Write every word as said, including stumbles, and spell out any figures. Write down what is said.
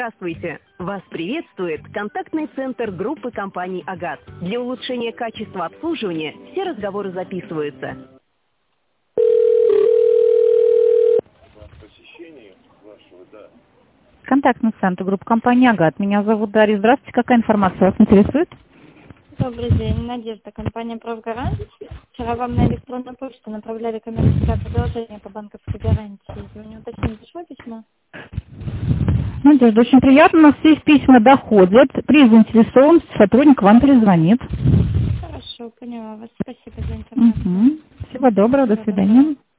Здравствуйте! Вас приветствует контактный центр группы компаний «Агат». Для улучшения качества обслуживания все разговоры записываются. Контактный центр группы компании «Агат». Меня зовут Дарья. Здравствуйте. Какая информация вас интересует? Добрый день, Надежда, компания «Профгарант». Вчера вам на электронную почту направляли коммерческое предложение по банковской гарантии. Звоню уточнить, пришло письмо? Надежда, очень приятно. У нас все письма доходят. При заинтересованности сотрудник вам перезвонит. Хорошо, поняла вас. Спасибо за информацию. Угу. Всего доброго, до Всего свидания. доброго.